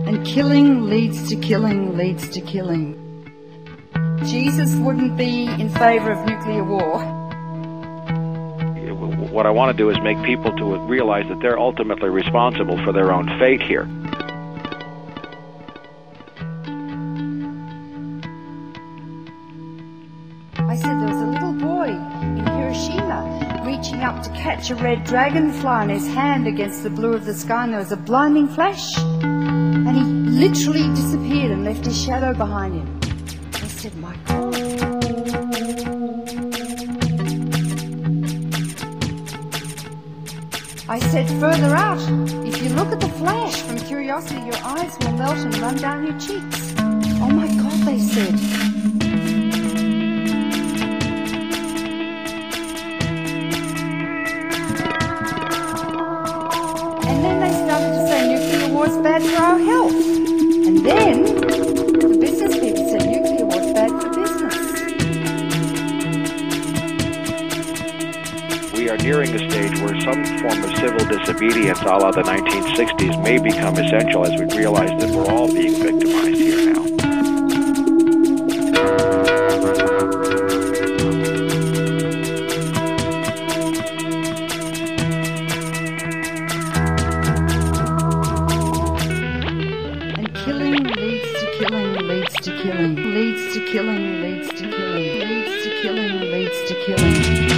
And killing leads to killing leads to killing. Jesus wouldn't be in favour of nuclear war. What I want to do is make people to realize that they're ultimately responsible for their own fate here. I said there was a little boy in Hiroshima reaching up to catch a red dragonfly in his hand against the blue of the sky, and there was a blinding flash, and he literally disappeared and left his shadow behind him. I said, my God. I said, further out, if you look at the flash from curiosity, your eyes will melt and run down your cheeks. Oh my God, they said. And then they started to say nuclear war is bad for our health. And then the business people said nuclear war is bad for business. We are nearing a stage where some form of civil disobedience a la the 1960s may become essential as we realize that we're all being victimized here now. And killing leads to killing leads to killing, leads to killing leads to killing, leads to killing leads to killing.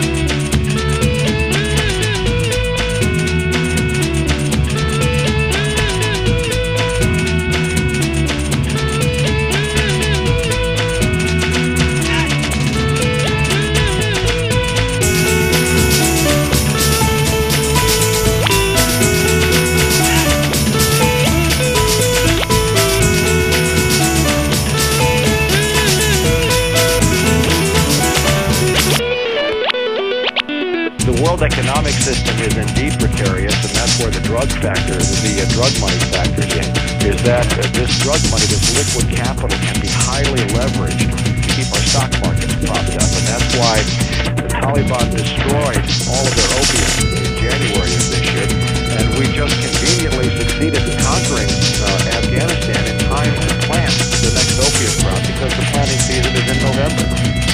The world economic system is indeed precarious, and that's where the drug factor, the drug money factors in, is that this drug money, this liquid capital, can be highly leveraged to keep our stock markets propped up. And that's why the Taliban destroyed all of their opium in January of this year, and we just conveniently succeeded in conquering Afghanistan in time to plant the next opium crop, because the planting season is in November.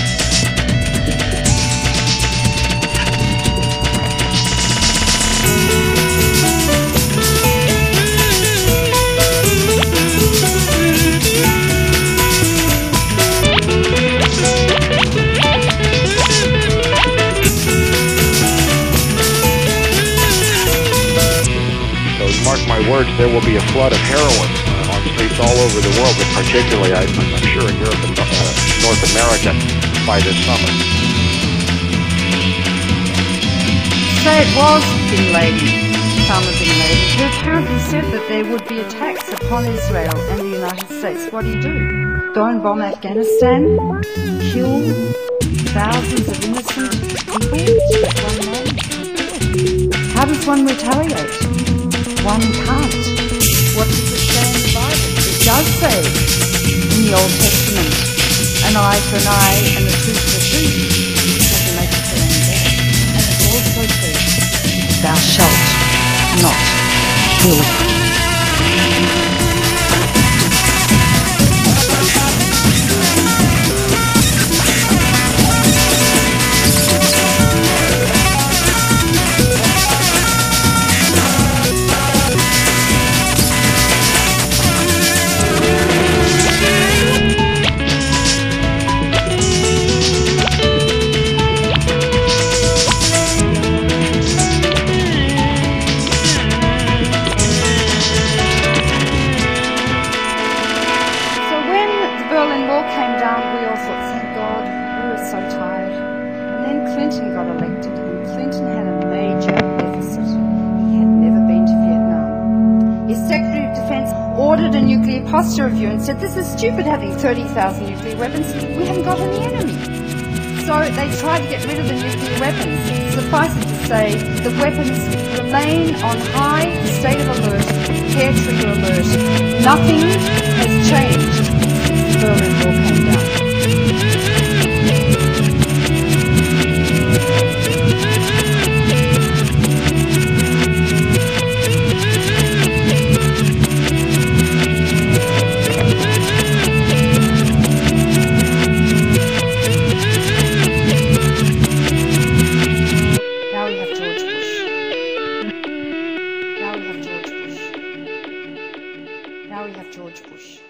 Mark my words, there will be a flood of heroin on streets all over the world, but particularly, I'm sure, in Europe and North America by this summer. So it was Bin Laden, Osama Bin Laden, who apparently said that there would be attacks upon Israel and the United States. What do? Go and bomb Afghanistan? Kill thousands of innocent people? One man? How does one retaliate? One can't. What does it say in the Bible? It does say in the Old Testament, an eye for an eye and a tooth for a tooth. It doesn't make it feel any better. And it also says, thou shalt not kill. Posture review and said, this is stupid having 30,000 nuclear weapons. We haven't got any enemy. So they tried to get rid of the nuclear weapons. Suffice it to say, the weapons remain on high state of alert, hair trigger alert. Nothing has changed since the Berlin Wall came down. now we have George Bush.